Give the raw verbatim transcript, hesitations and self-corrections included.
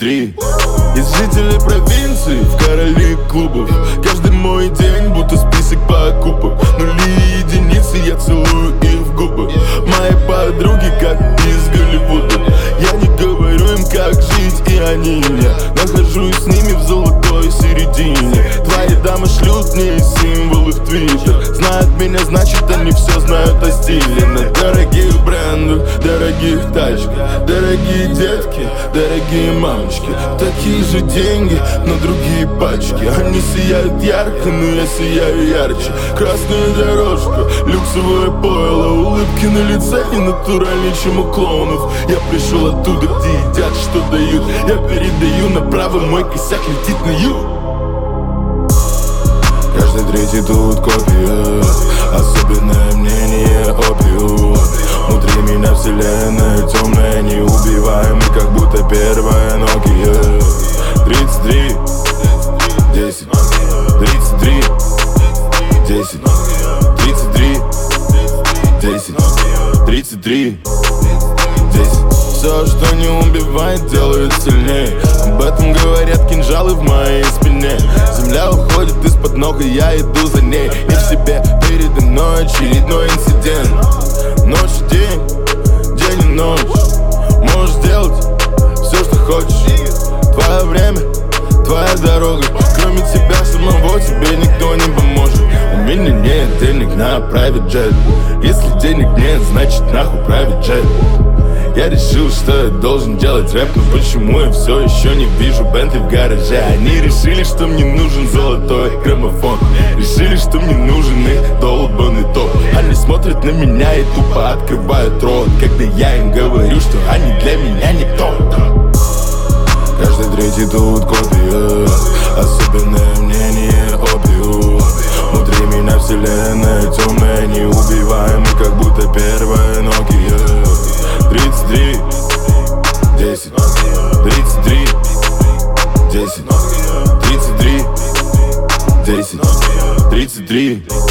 три. Из жителей провинции в короли клубов. Каждый мой день будто список покупок. Нули и единицы, я целую их в губы. Мои подруги как из Голливуда. Я не говорю им как жить, и они мне. Нахожусь с ними в золотой середине. Твои дамы шлют мне символы в твиттер. Знают меня, значит они все знают о стиле. На дорогих брендах, дорогих тачках, дорогие детки, дорогие мамочки. Такие же деньги, но другие пачки. Они сияют ярко, но я сияю ярче. Красная дорожка, люксовое пойло, улыбки на лице не натуральнее, чем у клоунов. Я пришел оттуда, где едят, что дают. Я передаю направо, мой косяк летит на юг. Каждый третий тут копия, особенное мнение опиум. Внутри меня вселенная темная, неубиваемый, как будто первая Nokia. Тридцать три, десять, тридцать три, десять, тридцать три, десять, тридцать три, десять. Все, что не убивает, делает сильнее. Об этом говорят кинжалы в моей спине. Земля уходит из-под ног, и я иду за ней. Не в себе, передо мной очередной инцидент. Ночь и день, день и ночь. Можешь делать все, что хочешь. Твое время, твоя дорога. Кроме тебя самого тебе никто не поможет. У меня нет денег на private jet. Если денег нет, значит нахуй private jet. Я решил, что я должен делать рэп, но почему я все еще не вижу Бентли в гараже? Они решили, что мне нужен золотой граммофон. Решили, что мне нужен их долбанный топ. Они смотрят на меня и тупо открывают рот, когда я им говорю, что они для меня никто. Каждый третий тут копия, особенное мнение опиум. Внутри меня вселенная темная, неубиваемый, как будто первая Nokia. Тридцать три, десять, тридцать три, десять, тридцать три, десять, тридцать три.